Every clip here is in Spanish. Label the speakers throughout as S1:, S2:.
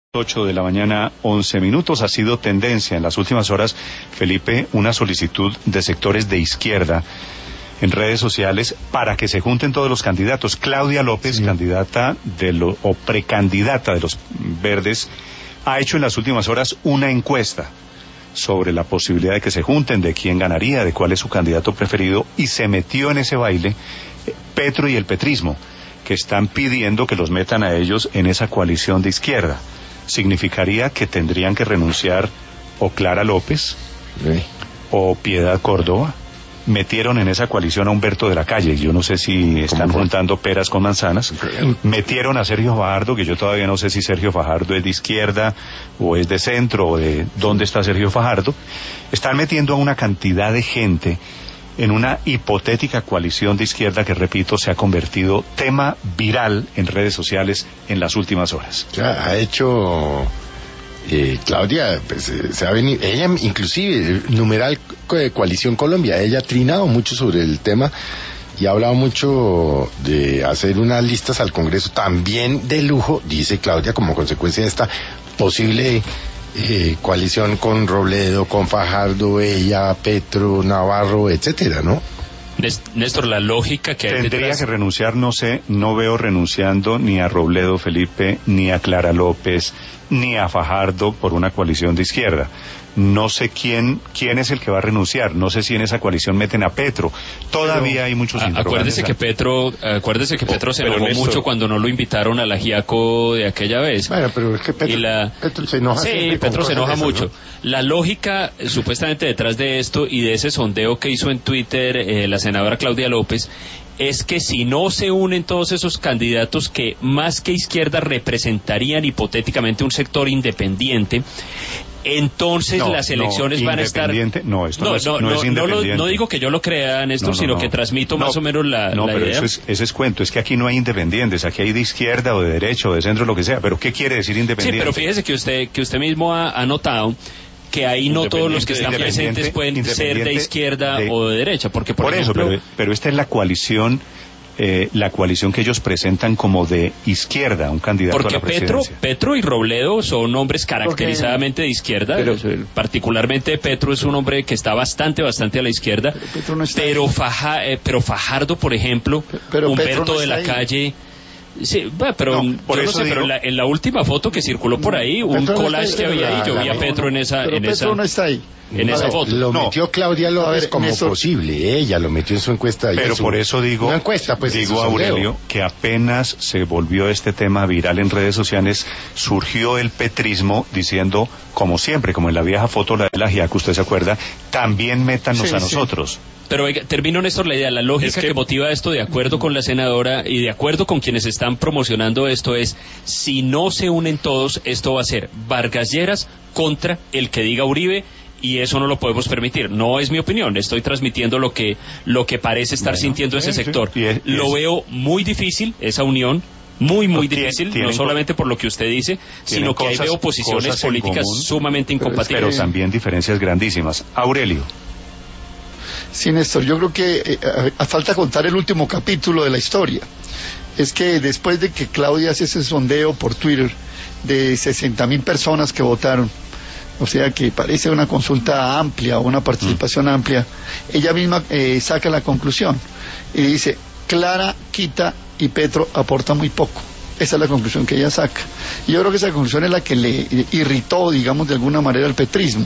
S1: 8 de la mañana, 11 minutos. Ha sido tendencia en las últimas horas, Felipe, una solicitud de sectores de izquierda en redes sociales para que se junten todos los candidatos. Claudia López, candidata o precandidata de los Verdes, ha hecho en las últimas horas una encuesta sobre la posibilidad de que se junten, de quién ganaría, de cuál es su candidato preferido, y se metió en ese baile Petro y el petrismo, que están pidiendo que los metan a ellos en esa coalición de izquierda. Significaría que tendrían que renunciar o Clara López o Piedad Córdoba. Metieron en esa coalición a Humberto de la Calle, yo no sé si están juntando peras con manzanas. Metieron a Sergio Fajardo, que yo todavía no sé si Sergio Fajardo es de izquierda o es de centro o de dónde está Sergio Fajardo. Están metiendo a una cantidad de gente en una hipotética coalición de izquierda que, repito, se ha convertido tema viral en redes sociales en las últimas horas.
S2: Ya ha hecho Claudia, pues, se ha venido, ella inclusive, numeral Coalición Colombia, ella ha trinado mucho sobre el tema y ha hablado mucho de hacer unas listas al Congreso también de lujo, dice Claudia, como consecuencia de esta posible coalición con Robledo, con Fajardo, ella, Petro, Navarro, etcétera, ¿no?
S3: Néstor, la lógica que hay
S1: tendría
S3: detrás...
S1: que renunciar, no sé, no veo renunciando ni a Robledo, Felipe, ni a Clara López, ni a Fajardo por una coalición de izquierda. No sé quién es el que va a renunciar, no sé si en esa coalición meten a Petro. Todavía hay muchos interrogantes.
S3: Acuérdese que Petro se enojó mucho cuando no lo invitaron al ajiaco de aquella vez.
S2: Bueno, pero es que Petro se enoja.
S3: Sí, Petro se enoja mucho, ¿no? La lógica supuestamente detrás de esto y de ese sondeo que hizo en Twitter la senadora Claudia López es que si no se unen todos esos candidatos que más que izquierda representarían hipotéticamente un sector independiente, entonces las elecciones van a estar...
S1: No, esto no es independiente.
S3: No digo que yo lo crea, Néstor, sino que transmito más o menos la
S1: pero
S3: idea.
S1: Ese es cuento, es que aquí no hay independientes, aquí hay de izquierda o de derecha o de centro, lo que sea, pero ¿qué quiere decir independiente?
S3: Sí, pero fíjese que usted mismo ha notado que ahí no todos los que están presentes pueden ser de izquierda o de derecha, porque por ejemplo...
S1: pero esta es la coalición que ellos presentan como de izquierda, un candidato a la presidencia.
S3: Porque Petro y Robledo son hombres caracterizadamente de izquierda, particularmente Petro es un hombre que está bastante a la izquierda, pero Fajardo, por ejemplo, Humberto de la Calle... Sí, pero en la última foto que circuló por ahí, un collage que había ahí, yo vi a Petro en esa...
S2: Petro no está ahí.
S3: Esa foto.
S2: Lo metió Claudia López como posible, ella lo metió en su encuesta.
S1: Pero por eso digo, Aurelio, que apenas se volvió este tema viral en redes sociales, surgió el petrismo diciendo, como siempre, como en la vieja foto la de la ajiaco, usted se acuerda, también métanos a nosotros.
S3: Pero oiga, termino, Néstor, la idea, la lógica que motiva esto, de acuerdo con la senadora y de acuerdo con quienes están promocionando esto, es, si no se unen todos, esto va a ser Vargas Lleras contra el que diga Uribe, y eso no lo podemos permitir. No es mi opinión, estoy transmitiendo lo que parece estar sintiendo ese sector. Lo veo muy difícil, esa unión, muy difícil, no solamente por lo que usted dice, sino que veo posiciones políticas sumamente incompatibles.
S1: Pero también diferencias grandísimas. Aurelio.
S4: Sí, Néstor, yo creo que falta contar el último capítulo de la historia. Es que después de que Claudia hace ese sondeo por Twitter de 60,000 personas que votaron, o sea que parece una consulta amplia o una participación amplia, ella misma saca la conclusión y dice, Clara quita y Petro aporta muy poco. Esa es la conclusión que ella saca. Y yo creo que esa conclusión es la que le irritó, digamos, de alguna manera al petrismo.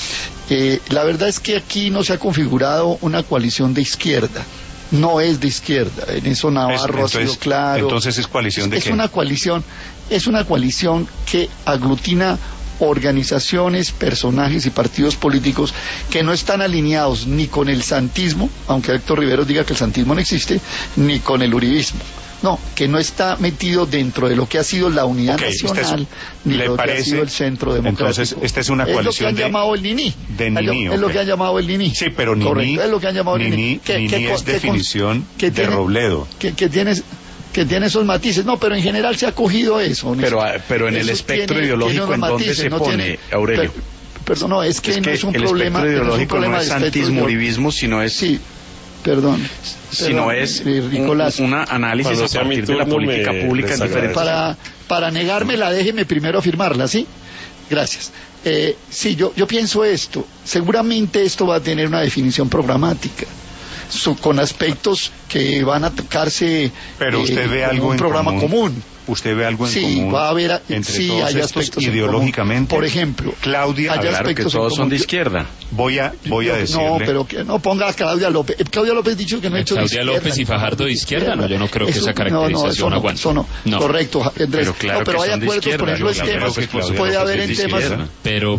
S4: La verdad es que aquí no se ha configurado una coalición de izquierda. No es de izquierda. En eso Navarro ha sido claro.
S1: Entonces es coalición de qué?
S4: Es una coalición que aglutina organizaciones, personajes y partidos políticos que no están alineados ni con el santismo, aunque Héctor Rivero diga que el santismo no existe, ni con el uribismo. No, que no está metido dentro de lo que ha sido la unidad nacional, ni lo que ha sido el centro democrático.
S1: Entonces, esta es una coalición
S4: es lo que han llamado el Nini. Es lo que han llamado el Nini.
S1: Sí, pero Nini, correcto,
S4: es lo que han llamado el Nini.
S1: Nini es definición de Robledo.
S4: Que tiene esos matices, no, pero en general se ha cogido eso.
S5: Pero en el espectro ideológico, ¿en dónde se pone, Aurelio?
S4: Perdón, no, es que no es un problema.
S5: El espectro ideológico no es santismo, uribismo, sino es...
S4: Sí.
S5: sino es un análisis a partir de la política pública en diferentes...
S4: Para negármela, déjeme primero afirmarla, ¿sí? Gracias. Sí, yo pienso esto. Seguramente esto va a tener una definición programática, con aspectos que van a tocarse.
S1: Pero usted ve algo
S4: en un programa común.
S1: ¿Usted ve algo en
S4: común?
S1: Sí,
S4: va a haber.
S1: Entre
S4: sí,
S1: todos
S4: hay
S1: estos
S4: aspectos
S1: ideológicamente.
S4: Por ejemplo,
S1: Claudia,
S5: claro que todos son de izquierda.
S1: Voy a decirle.
S4: No, pero que no ponga a Claudia López. Claudia López ha dicho que no ha hecho de izquierda.
S3: Claudia López y Fajardo de izquierda, no, yo no creo que esa caracterización aguante.
S4: Eso no. Correcto, Andrés.
S5: Pero claro,
S4: pero hay acuerdos, por ejemplo, en temas puede haber en temas.
S3: Pero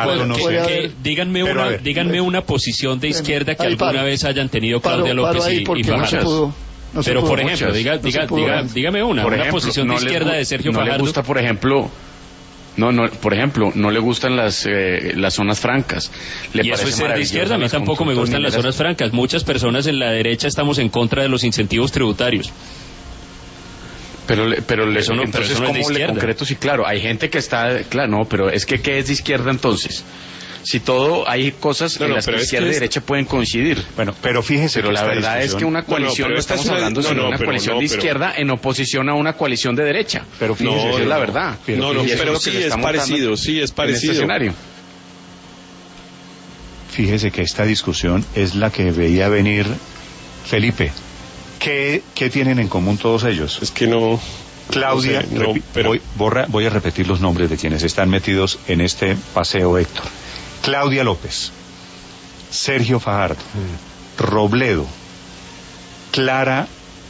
S3: díganme una posición de izquierda que alguna vez hayan tenido Claudia López y Fajardo. Pero por ejemplo, dígame una posición de izquierda de Sergio Fajardo.
S5: No le gusta, por ejemplo, no le gustan las zonas francas.
S3: Y eso es ser de izquierda. A mí tampoco me gustan las zonas francas. Muchas personas en la derecha estamos en contra de los incentivos tributarios.
S5: Pero
S3: eso no,
S5: entonces,
S3: eso no
S5: ¿cómo le concreto? Sí, claro, hay gente que está, claro, no, pero es que ¿qué es de izquierda entonces? Si todo, hay cosas en las que izquierda y derecha pueden coincidir.
S1: Bueno, pero fíjese.
S5: Pero la verdad es que una coalición, no estamos hablando sino una coalición de izquierda en oposición a una coalición de derecha.
S1: Pero fíjese,
S5: esa es la verdad.
S6: Pero sí es parecido, sí es parecido.
S5: En este escenario.
S1: Fíjese que esta discusión es la que veía venir Felipe. ¿Qué tienen en común todos ellos?
S6: Es que no...
S1: Claudia, voy a repetir los nombres de quienes están metidos en este paseo, Héctor. Claudia López, Sergio Fajardo, Robledo, Clara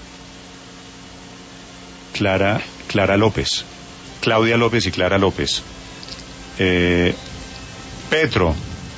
S1: López, Claudia López y Clara López, Petro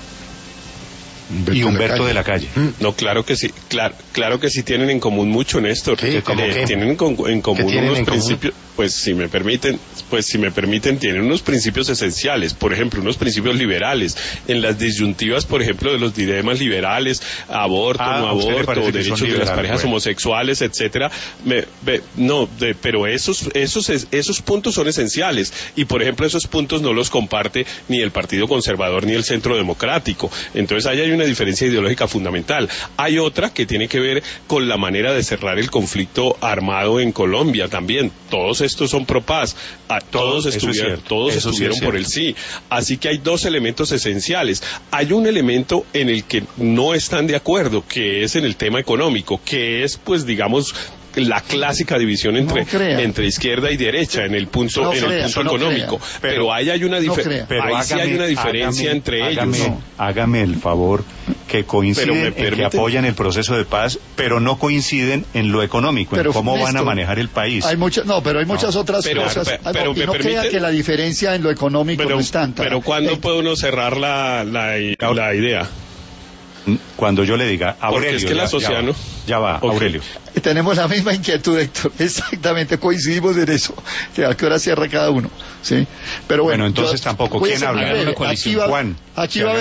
S1: y Humberto de la Calle.
S6: No, claro que sí, claro que sí tienen en común mucho, Néstor.
S2: Sí,
S6: tienen en común unos principios, pues si me permiten, tienen unos principios esenciales, por ejemplo, unos principios liberales, en las disyuntivas, por ejemplo, de los dilemas liberales, aborto, no aborto, derechos de las parejas homosexuales, etcétera, pero esos puntos son esenciales, y por ejemplo esos puntos no los comparte ni el Partido Conservador ni el Centro Democrático. Entonces ahí hay una diferencia ideológica fundamental. Hay otra que tiene que ver con la manera de cerrar el conflicto armado en Colombia también. Todos estos son pro paz, todos estuvieron por el sí. Así que hay dos elementos esenciales. Hay un elemento en el que no están de acuerdo, que es en el tema económico, que es, pues digamos, la clásica división entre izquierda y derecha en el punto económico, pero ahí hay una diferencia entre ellos.
S1: Hágame el favor, que coinciden en que apoyan el proceso de paz, pero no coinciden en lo económico, en cómo van a manejar el país.
S4: Hay muchas otras cosas. Pero no crea que la diferencia en lo económico no es tanta.
S6: Pero ¿cuándo puede uno cerrar la idea?
S1: Cuando yo le diga, Aurelio,
S6: porque es que la sociedad no...
S1: Ya va, okay. Aurelio.
S4: Tenemos la misma inquietud, Héctor. Exactamente, coincidimos en eso. Que a qué hora cierra cada uno. ¿Sí? Pero bueno,
S1: entonces tampoco. ¿Quién habla?
S4: Aquí va a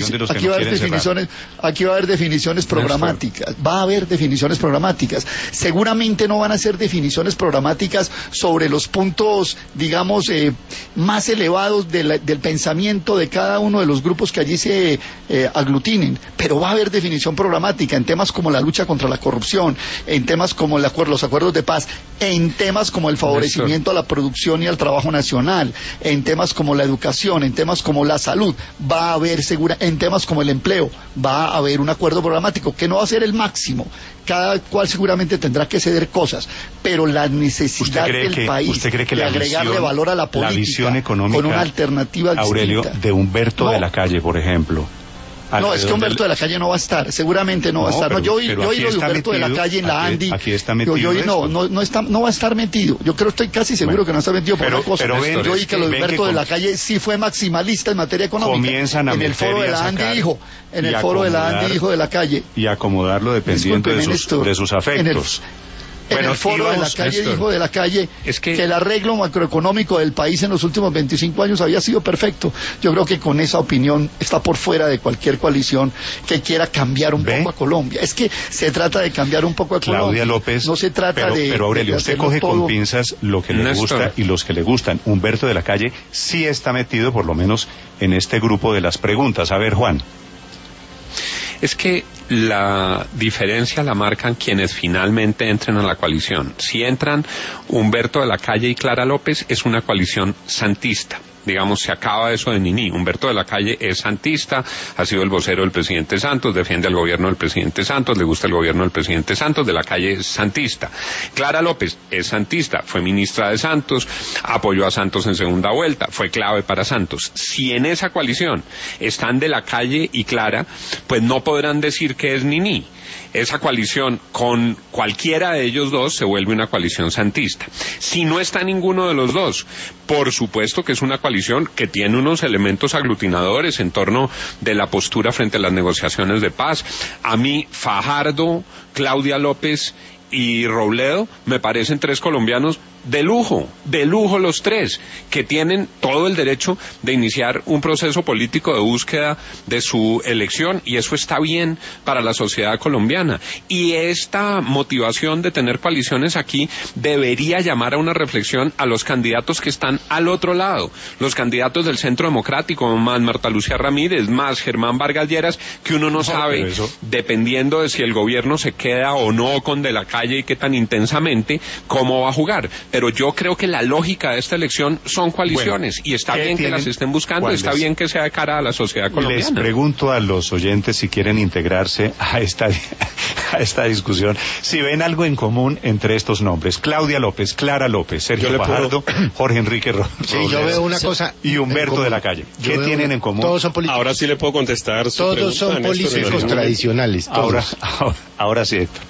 S4: haber definiciones programáticas. Va a haber definiciones programáticas. Seguramente no van a ser definiciones programáticas sobre los puntos, digamos, más elevados del pensamiento de cada uno de los grupos que allí se aglutinen. Pero va a haber definición programática en temas como la lucha contra la corrupción, en temas como los acuerdos de paz, en temas como el favorecimiento a la producción y al trabajo nacional, en temas como la educación, en temas como la salud, va a haber en temas como el empleo, va a haber un acuerdo programático que no va a ser el máximo, cada cual seguramente tendrá que ceder cosas, pero la necesidad del país de agregarle valor a la política,
S1: la visión económica,
S4: con una alternativa distinta.
S1: Aurelio, de Humberto de la Calle, por ejemplo.
S4: No, es que Humberto de la Calle no va a estar, seguramente no va a estar. Yo oí lo de Humberto de la Calle en la Andi.
S1: Aquí está metido.
S4: No va a estar metido. Yo estoy casi seguro que no está metido por una cosa. Yo oí que lo de Humberto de la Calle sí fue maximalista en materia económica.
S1: Comienzan a
S4: en el foro de la Andi dijo, de la Calle.
S1: Y acomodarlo dependiendo de sus afectos.
S4: En el foro de la Calle dijo de la Calle que el arreglo macroeconómico del país en los últimos 25 años había sido perfecto. Yo creo que con esa opinión está por fuera de cualquier coalición que quiera cambiar un poco a Colombia. Es que se trata de cambiar un poco a Colombia.
S1: Claudia López.
S4: No se trata
S1: pero Aurelio, usted coge con pinzas lo que le gusta y los que le gustan. Humberto de la Calle sí está metido, por lo menos, en este grupo de las preguntas. A ver, Juan.
S5: Es que
S7: la diferencia la marcan quienes finalmente entren a la coalición. Si entran Humberto de la Calle y Clara López, es una coalición santista. Digamos, se acaba eso de Niní. Humberto de la Calle es santista, ha sido el vocero del presidente Santos, defiende al gobierno del presidente Santos, le gusta el gobierno del presidente Santos. De la Calle es santista. Clara López es santista, fue ministra de Santos, apoyó a Santos en segunda vuelta, fue clave para Santos. Si en esa coalición están de la Calle y Clara, pues no podrán decir que es Niní. Esa coalición con cualquiera de ellos dos se vuelve una coalición santista. Si no está ninguno de los dos, por supuesto que es una coalición que tiene unos elementos aglutinadores en torno de la postura frente a las negociaciones de paz. A mí, Fajardo, Claudia López y Robledo me parecen tres colombianos de lujo los tres, que tienen todo el derecho de iniciar un proceso político de búsqueda de su elección, y eso está bien para la sociedad colombiana. Y esta motivación de tener coaliciones aquí debería llamar a una reflexión a los candidatos que están al otro lado, los candidatos del Centro Democrático, más Marta Lucía Ramírez, más Germán Vargas Lleras, que uno no sabe, dependiendo de si el gobierno se queda o no con De la Calle y qué tan intensamente, cómo va a jugar. Pero yo creo que la lógica de esta elección son coaliciones, y está bien que las estén buscando, está bien que sea de cara a la sociedad colombiana.
S1: Les pregunto a los oyentes si quieren integrarse a esta discusión, si ven algo en común entre estos nombres: Claudia López, Clara López, Sergio Fajardo, Jorge Enrique Robledo.
S2: Sí, yo veo una cosa
S1: y Humberto de la Calle. ¿Qué tienen en común?
S2: Todos son políticos.
S6: Ahora sí le puedo contestar su pregunta.
S2: Todos son políticos tradicionales.
S1: Ahora sí, Héctor.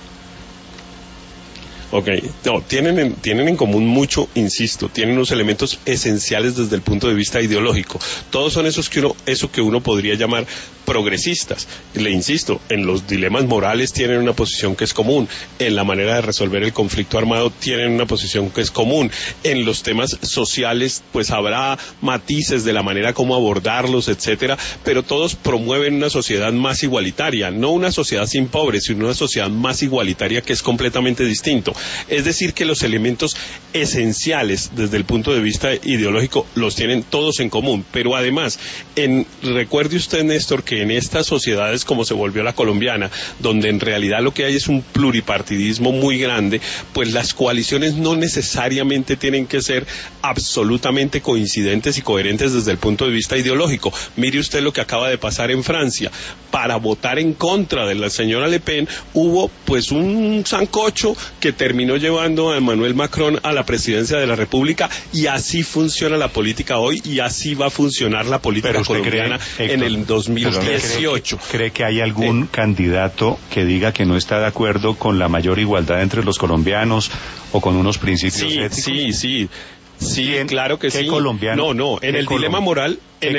S6: Ok, no, tienen en común mucho, insisto, tienen unos elementos esenciales desde el punto de vista ideológico. Todos son eso que uno podría llamar progresistas. Le insisto, en los dilemas morales tienen una posición que es común, en la manera de resolver el conflicto armado tienen una posición que es común, en los temas sociales pues habrá matices de la manera como abordarlos, etcétera, pero todos promueven una sociedad más igualitaria, no una sociedad sin pobres, sino una sociedad más igualitaria, que es completamente distinto. Es decir, que los elementos esenciales desde el punto de vista ideológico los tienen todos en común, pero además, recuerde usted, Néstor, que en estas sociedades como se volvió la colombiana, donde en realidad lo que hay es un pluripartidismo muy grande, pues las coaliciones no necesariamente tienen que ser absolutamente coincidentes y coherentes desde el punto de vista ideológico. Mire usted lo que acaba de pasar en Francia. Para votar en contra de la señora Le Pen hubo pues un sancocho que terminó llevando a Emmanuel Macron a la presidencia de la República, y así funciona la política hoy, y así va a funcionar la política colombiana en el 2018.
S1: ¿Cree que hay algún candidato que diga que no está de acuerdo con la mayor igualdad entre los colombianos o con unos principios éticos?
S6: Sí, claro que sí.
S1: Colombiano?
S6: No, en el dilema moral, No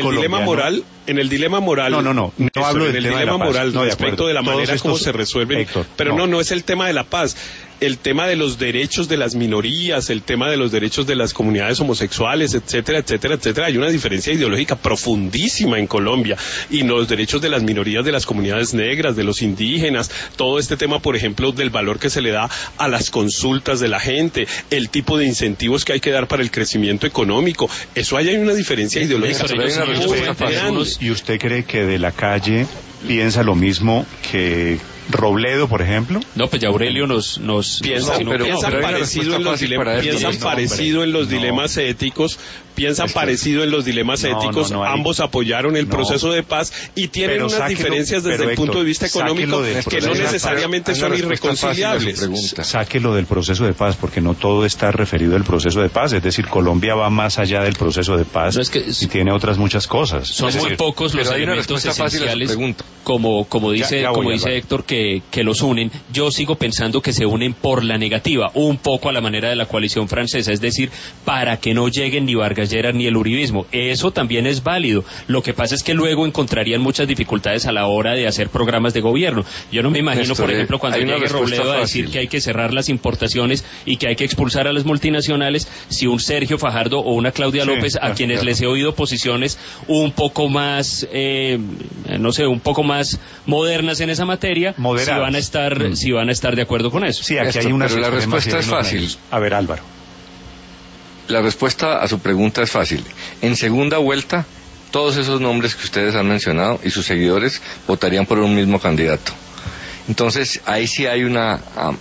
S6: hablo del dilema moral respecto de la manera como se resuelven, pero no es el tema de la paz. El tema de los derechos de las minorías, el tema de los derechos de las comunidades homosexuales, etcétera, etcétera, etcétera. Hay una diferencia ideológica profundísima en Colombia, y los derechos de las minorías, de las comunidades negras, de los indígenas, todo este tema, por ejemplo, del valor que se le da a las consultas de la gente, el tipo de incentivos que hay que dar para el crecimiento económico. Eso hay una diferencia ideológica muy grande.
S1: ¿Y usted cree que De la Calle piensa lo mismo que Robledo, por ejemplo?
S3: No, pues ya Aurelio nos
S6: piensan parecido en los dilemas éticos, ambos apoyaron el proceso de paz y tienen unas diferencias desde el punto de vista económico que no necesariamente son irreconciliables.
S1: Sáquelo del proceso de paz, porque no todo está referido al proceso de paz, es decir, Colombia va más allá del proceso de paz y tiene otras muchas cosas.
S3: Son muy pocos los elementos esenciales, como dice Héctor, que los unen. Yo sigo pensando que se unen por la negativa, un poco a la manera de la coalición francesa, es decir, para que no lleguen ni Vargas Lleras ni el uribismo. Eso también es válido. Lo que pasa es que luego encontrarían muchas dificultades a la hora de hacer programas de gobierno. Yo no me imagino, por ejemplo, cuando llegue Robledo a decir que hay que cerrar las importaciones y que hay que expulsar a las multinacionales, si un Sergio Fajardo o una Claudia López, a quienes les he oído posiciones un poco más, un poco más modernas en esa materia, si van a estar de acuerdo con eso.
S1: Sí, aquí hay una.
S8: Pero la respuesta es fácil.
S1: A ver, Álvaro.
S8: La respuesta a su pregunta es fácil. En segunda vuelta, todos esos nombres que ustedes han mencionado y sus seguidores votarían por un mismo candidato. Entonces, ahí sí hay una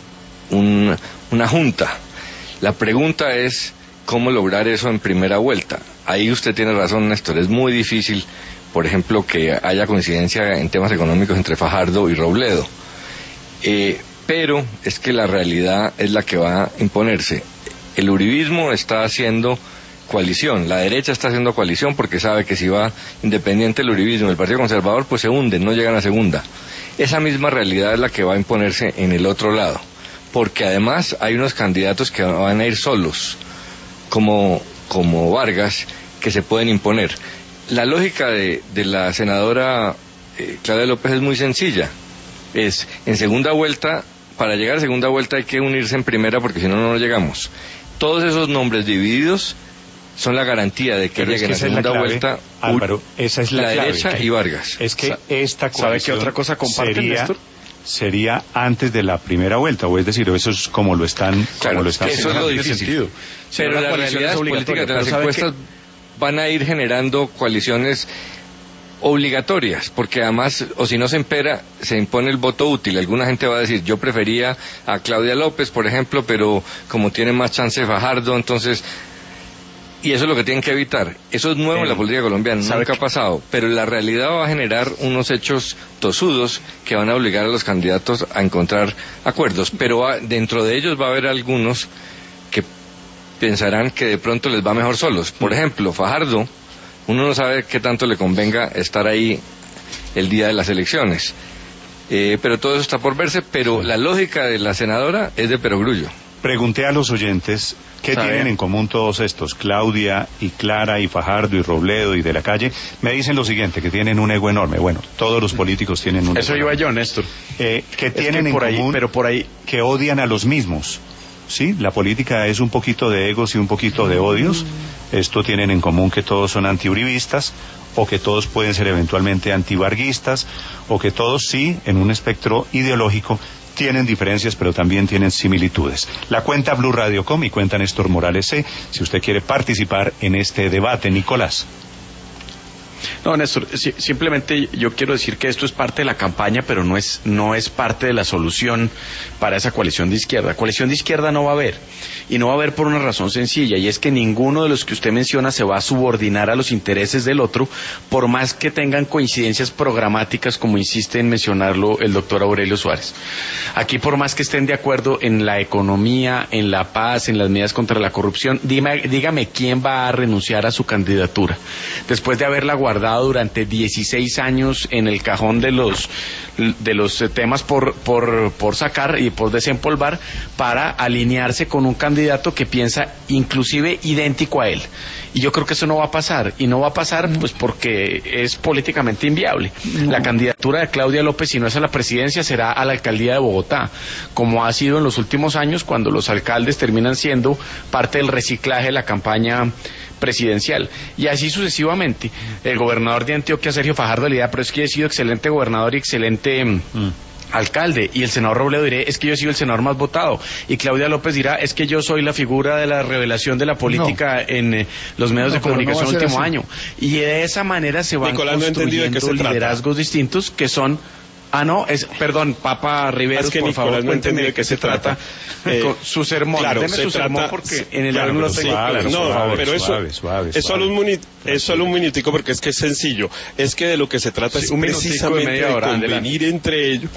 S8: junta. La pregunta es cómo lograr eso en primera vuelta. Ahí usted tiene razón, Néstor, es muy difícil, por ejemplo, que haya coincidencia en temas económicos entre Fajardo y Robledo. Pero es que la realidad es la que va a imponerse. El uribismo está haciendo coalición, la derecha está haciendo coalición porque sabe que si va independiente el uribismo, el Partido Conservador, pues se hunden, no llegan a segunda. Esa misma realidad es la que va a imponerse en el otro lado, porque además hay unos candidatos que van a ir solos, como Vargas, que se pueden imponer. La lógica de la senadora Claudia López es muy sencilla, es en segunda vuelta, para llegar a segunda vuelta hay que unirse en primera porque si no, no llegamos. Todos esos nombres divididos son la garantía de que lleguen a segunda vuelta.
S1: Álvaro, esa es la
S8: derecha y Vargas.
S1: Es que esta coalición,
S5: ¿sabe qué otra cosa comparten, Néstor?
S1: Sería antes de la primera vuelta, o es decir, eso es como lo están,
S8: claro, eso es lo difícil. Pero las realidades políticas de las encuestas van a ir generando coaliciones obligatorias, porque además, o si no se impone el voto útil. Alguna gente va a decir, yo prefería a Claudia López, por ejemplo, pero como tiene más chance Fajardo, entonces... Y eso es lo que tienen que evitar. Eso es nuevo en la política colombiana, nunca ha pasado. Pero la realidad va a generar unos hechos tosudos que van a obligar a los candidatos a encontrar acuerdos. Pero dentro de ellos va a haber algunos que pensarán que de pronto les va mejor solos. Por ejemplo, Fajardo, uno no sabe qué tanto le convenga estar ahí el día de las elecciones. Pero todo eso está por verse, pero la lógica de la senadora es de perogrullo.
S1: Pregunté a los oyentes qué tienen en común todos estos, Claudia y Clara y Fajardo y Robledo y de la Calle. Me dicen lo siguiente, que tienen un ego enorme. Bueno, todos los políticos tienen un ego
S5: enorme. Eso iba yo, Néstor.
S1: Que tienen en común,
S5: pero por ahí
S1: que odian a los mismos. Sí, la política es un poquito de egos y un poquito de odios. Esto tienen en común que todos son antiuribistas, o que todos pueden ser eventualmente antivarguistas, o que todos sí, en un espectro ideológico, tienen diferencias, pero también tienen similitudes. La cuenta Blue Radio.com y cuenta Néstor Morales C. Si usted quiere participar en este debate, Nicolás.
S5: No, Néstor, simplemente yo quiero decir que esto es parte de la campaña, pero no es parte de la solución para esa coalición de izquierda. Coalición de izquierda no va a haber, y no va a haber por una razón sencilla, y es que ninguno de los que usted menciona se va a subordinar a los intereses del otro, por más que tengan coincidencias programáticas, como insiste en mencionarlo el doctor Aurelio Suárez. Aquí, por más que estén de acuerdo en la economía, en la paz, en las medidas contra la corrupción, dígame quién va a renunciar a su candidatura después de haberla guardado durante 16 años en el cajón de los temas por sacar y por desempolvar, para alinearse con un candidato que piensa inclusive idéntico a él. Y yo creo que eso no va a pasar, y no va a pasar pues porque es políticamente inviable. La candidatura de Claudia López, si no es a la presidencia, será a la alcaldía de Bogotá, como ha sido en los últimos años, cuando los alcaldes terminan siendo parte del reciclaje de la campaña presidencial, y así sucesivamente. El gobernador de Antioquia, Sergio Fajardo, le dirá, pero es que he sido excelente gobernador y excelente alcalde, y el senador Robledo dirá, es que yo he sido el senador más votado, y Claudia López dirá, es que yo soy la figura de la revelación de la política en los medios de comunicación el último año, y de esa manera se van construyendo liderazgos distintos que son... perdón, Papa Riveros,
S6: es que
S5: por
S6: Nicolás
S5: favor,
S6: no entendió de qué se trata.
S5: Su sermón,
S6: claro,
S5: deme su sermón porque en el
S6: claro,
S5: no lo tengo.
S6: No, pero es solo un minutico porque es que es sencillo. Es que de lo que se trata es precisamente de convenir entre ellos.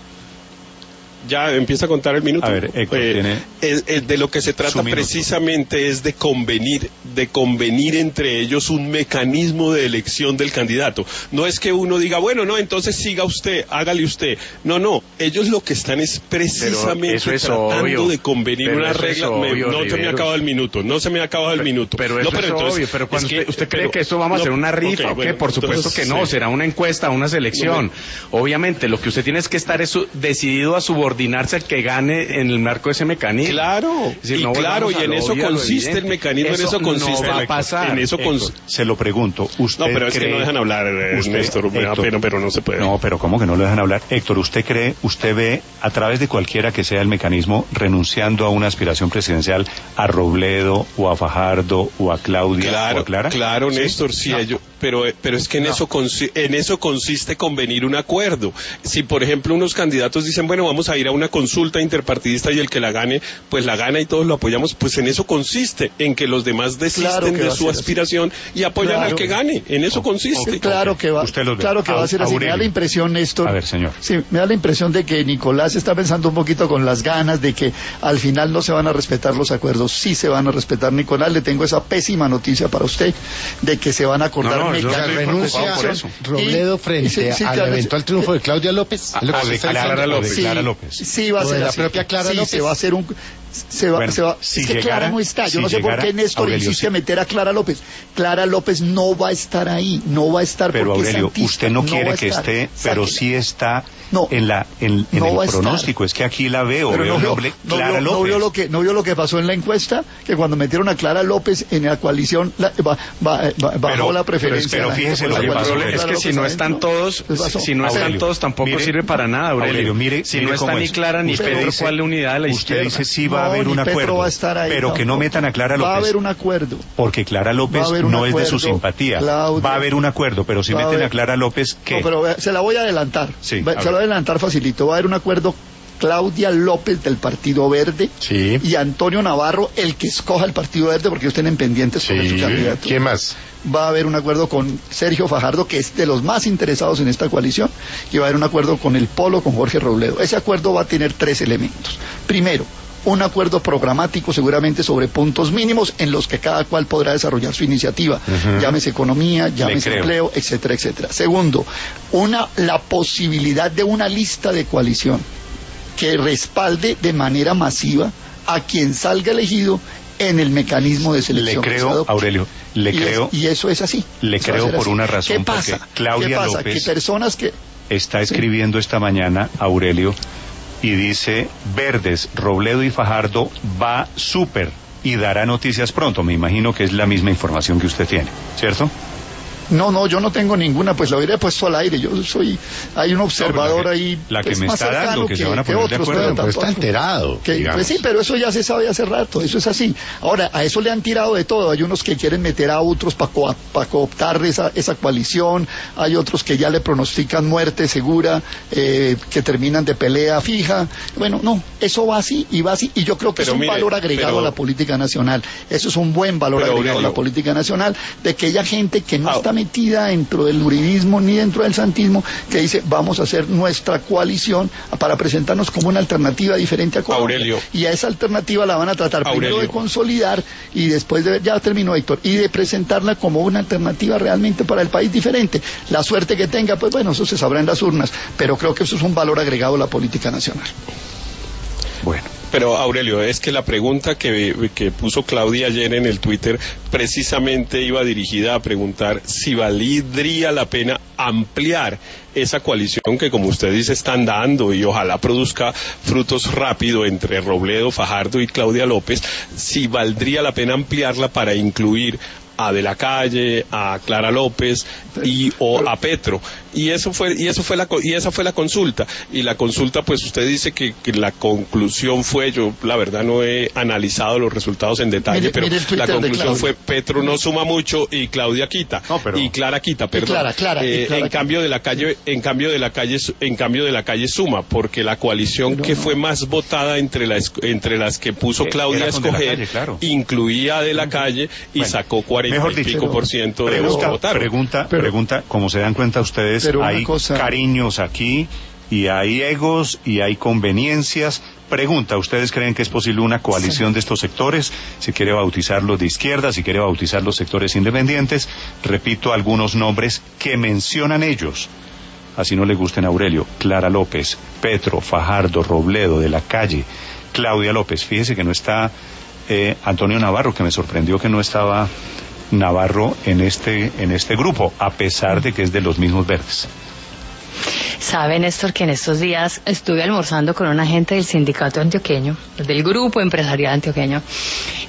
S6: Ya empieza a contar el minuto.
S1: A ver, Héctor,
S6: de lo que se trata precisamente es de convenir entre ellos un mecanismo de elección del candidato. No es que uno diga, bueno, no, entonces siga usted, hágale usted. No, ellos lo que están es precisamente tratando de convenir una regla. No se me ha acabado el minuto.
S5: Pero eso es obvio, pero cuando usted cree que esto vamos a hacer una rifa, ¿o qué? Por supuesto que no, será una encuesta, una selección. Obviamente, lo que usted tiene es que estar decidido a subordinarse al que gane en el marco de ese mecanismo.
S6: Claro, decir, y en eso consiste el mecanismo, en eso consiste.
S5: No va a pasar.
S1: Se lo pregunto, ¿usted
S6: pero es que no dejan hablar, Néstor, me da pena, pero no se puede.
S1: No, pero ¿cómo que no lo dejan hablar? Héctor, ¿usted ve a través de cualquiera que sea el mecanismo renunciando a una aspiración presidencial a Robledo o a Fajardo o a Claudia o a Clara?
S6: Claro, Néstor, sí, pero es que en eso consiste convenir un acuerdo. Si, por ejemplo, unos candidatos dicen, bueno, vamos a ir a una consulta interpartidista y el que la gane, pues la gana y todos lo apoyamos, pues en eso consiste, en que los demás desisten de su aspiración y apoyan al que gane. En eso consiste.
S4: Claro que va a ser así. Me da la impresión, Néstor.
S1: A ver, señor.
S4: Sí, me da la impresión de que Nicolás está pensando un poquito con las ganas de que al final no se van a respetar los acuerdos. Sí se van a respetar, Nicolás. Le tengo esa pésima noticia para usted de que se van a acordar
S2: renuncia por eso. Robledo frente al eventual triunfo de Claudia López.
S1: De Clara López.
S4: Sí, va a ser
S2: la
S4: así.
S2: propia Clara López.
S4: Se va a hacer un... es que Clara no está. Yo no sé por qué Néstor insiste en meter a Clara López. Clara López no va a estar ahí. No va a estar
S1: pero
S4: porque
S1: Aurelio,
S4: es santista,
S1: usted no quiere que esté, pero sí está en el pronóstico. Es que aquí la veo. Clara López.
S4: ¿No vio lo que pasó en la encuesta? Que cuando metieron a Clara López en la coalición bajó la preferencia.
S1: Pero fíjese lo que pasó.
S5: Es que si no están todos, tampoco sirve para nada, Aurelio. Si no está ni Clara ni Pedro, ¿cuál unidad de la izquierda?
S1: Usted dice sí va a haber un acuerdo, pero que no metan a Clara López.
S4: Va a haber un acuerdo.
S1: Porque Clara López no es de su simpatía. Va a haber un acuerdo, pero si meten a Clara López, ¿qué?
S4: No, pero se la voy a adelantar. Se la voy a adelantar facilito. Va a haber un acuerdo Claudia López del Partido Verde y Antonio Navarro, el que escoja el Partido Verde, porque ellos tienen pendientes con su candidato.
S2: ¿Quién más?
S4: Va a haber un acuerdo con Sergio Fajardo, que es de los más interesados en esta coalición, y va a haber un acuerdo con el Polo, con Jorge Robledo. Ese acuerdo va a tener 3 elementos. Primero, un acuerdo programático seguramente sobre puntos mínimos en los que cada cual podrá desarrollar su iniciativa, llámese economía, llámese empleo, etcétera, etcétera. Segundo, la posibilidad de una lista de coalición que respalde de manera masiva a quien salga elegido en el mecanismo de selección.
S1: Le creo, Aurelio, creo.
S4: Y eso es así.
S1: Le creo por una razón.
S4: ¿Qué pasa?
S1: Porque Claudia López
S4: que personas que
S1: está escribiendo esta mañana, Aurelio, y dice, Verdes, Robledo y Fajardo va súper y dará noticias pronto. Me imagino que es la misma información que usted tiene, ¿cierto?
S4: No, yo no tengo ninguna, pues lo hubiera puesto al aire. Hay un observador ahí.
S1: La que me está dando, que se van a poner de acuerdo.
S2: Pero está alterado.
S4: Pues sí, pero eso ya se sabe hace rato, eso es así. Ahora, a eso le han tirado de todo. Hay unos que quieren meter a otros para cooptar esa coalición. Hay otros que ya le pronostican muerte segura, que terminan de pelea fija. Bueno, no, eso va así y va así. Y yo creo que es un valor agregado a la política nacional. Eso es un buen valor agregado a la política nacional, de que haya gente que no está metida dentro del uribismo ni dentro del santismo, que dice vamos a hacer nuestra coalición para presentarnos como una alternativa diferente a Colombia.
S6: Aurelio.
S4: Y a esa alternativa la van a tratar primero de consolidar y después ya terminó Héctor, y de presentarla como una alternativa realmente para el país diferente. La suerte que tenga, pues bueno, eso se sabrá en las urnas, pero creo que eso es un valor agregado a la política nacional.
S1: Bueno.
S6: Pero Aurelio, es que la pregunta que puso Claudia ayer en el Twitter precisamente iba dirigida a preguntar si valdría la pena ampliar esa coalición que, como usted dice, están dando y ojalá produzca frutos rápido entre Robledo, Fajardo y Claudia López, si valdría la pena ampliarla para incluir a De la Calle, a Clara López o a Petro. Y esa fue la consulta. Y la consulta, pues usted dice que la conclusión fue, yo la verdad no he analizado los resultados en detalle, pero la conclusión fue Petro no suma mucho y Claudia quita. Y Clara quita, perdón. En cambio de la calle suma, porque la coalición que fue más votada entre las que puso Claudia a escoger, incluía a De la Calle y sacó 40 y pico por ciento de los que votaron.
S1: Pregunta, como se dan cuenta ustedes, hay cariños aquí y hay egos y hay conveniencias. Pregunta, ¿ustedes creen que es posible una coalición de estos sectores? Si quiere bautizarlos de izquierda, si quiere bautizar los sectores independientes. Repito algunos nombres que mencionan ellos. Así no le gusten a Aurelio: Clara López, Petro, Fajardo, Robledo, De la Calle, Claudia López. Fíjese que no está Antonio Navarro, que me sorprendió que no estaba Navarro en este grupo, a pesar de que es de los mismos Verdes.
S9: Sabe, Néstor, que en estos días estuve almorzando con una gente del sindicato antioqueño, del grupo empresarial antioqueño,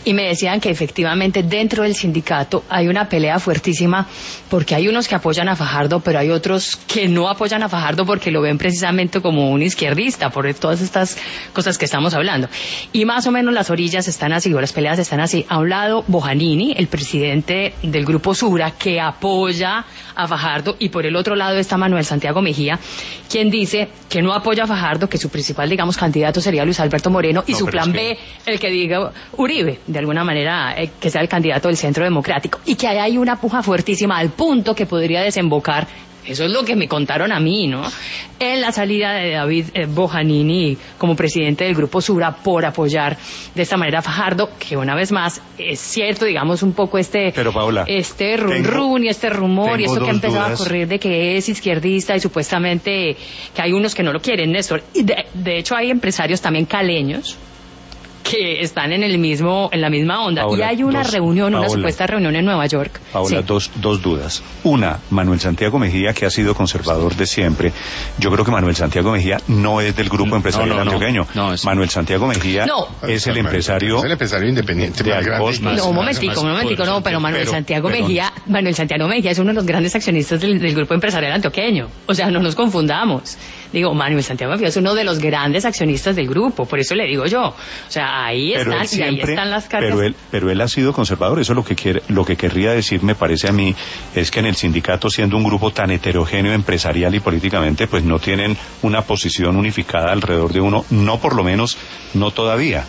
S9: y me decían que efectivamente dentro del sindicato hay una pelea fuertísima porque hay unos que apoyan a Fajardo, pero hay otros que no apoyan a Fajardo porque lo ven precisamente como un izquierdista, por todas estas cosas que estamos hablando. Y más o menos las orillas están así, o las peleas están así. A un lado, Bojanini, el presidente del Grupo Sura, que apoya a Fajardo, y por el otro lado está Manuel Santiago Mejía, quien dice que no apoya a Fajardo, que su principal, digamos, candidato sería Luis Alberto Moreno, y su plan B, el que diga Uribe, de alguna manera, que sea el candidato del Centro Democrático, y que hay una puja fuertísima al punto que podría desembocar, eso es lo que me contaron a mí, ¿no?, en la salida de David Bojanini como presidente del Grupo Sura por apoyar de esta manera a Fajardo, que una vez más es cierto, digamos, un poco
S1: Pero, Paola,
S9: este run y este rumor y esto que ha empezado a correr de que es izquierdista y supuestamente que hay unos que no lo quieren, Néstor. Y de hecho hay empresarios también caleños que están en la misma onda. Paola, y hay una supuesta reunión en Nueva York.
S1: Paola, sí. Dos dudas. Una, Manuel Santiago Mejía, que ha sido conservador de siempre. Yo creo que Manuel Santiago Mejía no es del grupo empresarial antioqueño. Manuel Santiago Mejía es el empresario.
S2: Es el empresario independiente más grande.
S9: No, un momentico, pero Manuel Santiago Mejía es uno de los grandes accionistas del grupo empresarial antioqueño. O sea, no nos confundamos. Digo, Manuel Santiago Mejía es uno de los grandes accionistas del grupo, por eso le digo yo. O sea, ahí están las cargas.
S1: Pero él ha sido conservador, eso es lo que querría decir, me parece a mí, es que en el sindicato, siendo un grupo tan heterogéneo empresarial y políticamente, pues no tienen una posición unificada alrededor de uno, no por lo menos, no todavía.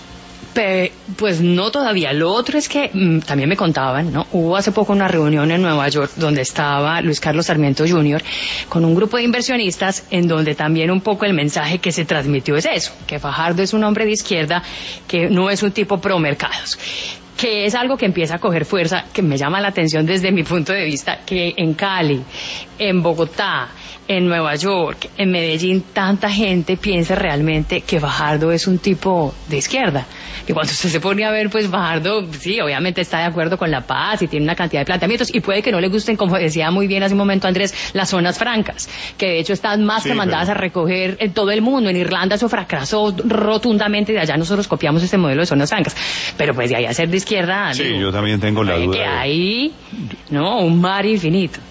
S9: Pues no todavía. Lo otro es que también me contaban, ¿no? Hubo hace poco una reunión en Nueva York donde estaba Luis Carlos Sarmiento Jr. con un grupo de inversionistas, en donde también un poco el mensaje que se transmitió es eso, que Fajardo es un hombre de izquierda, que no es un tipo pro mercados, que es algo que empieza a coger fuerza, que me llama la atención desde mi punto de vista, que en Cali, en Bogotá, en Nueva York, en Medellín, tanta gente piensa realmente que Fajardo es un tipo de izquierda. Y cuando usted se pone a ver, pues Fajardo, sí, obviamente está de acuerdo con la paz y tiene una cantidad de planteamientos, y puede que no le gusten, como decía muy bien hace un momento Andrés, las zonas francas, que de hecho están más que mandadas a recoger en todo el mundo. En Irlanda eso fracasó rotundamente, y de allá nosotros copiamos este modelo de zonas francas. Pero pues de ahí a ser de izquierda...
S1: Sí, yo también tengo la duda.
S9: Que hay, ¿no?, un mar infinito.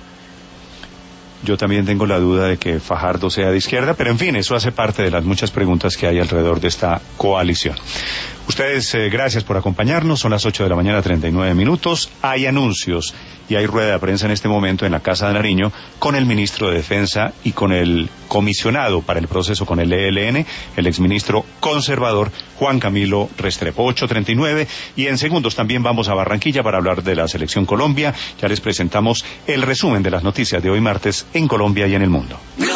S1: Yo también tengo la duda de que Fajardo sea de izquierda, pero en fin, eso hace parte de las muchas preguntas que hay alrededor de esta coalición. Ustedes, gracias por acompañarnos. Son las 8:39 a.m. Hay anuncios y hay rueda de prensa en este momento en la Casa de Nariño con el ministro de Defensa y con el comisionado para el proceso con el ELN, el exministro conservador Juan Camilo Restrepo. 8:39, y en segundos también vamos a Barranquilla para hablar de la Selección Colombia. Ya les presentamos el resumen de las noticias de hoy martes en Colombia y en el mundo.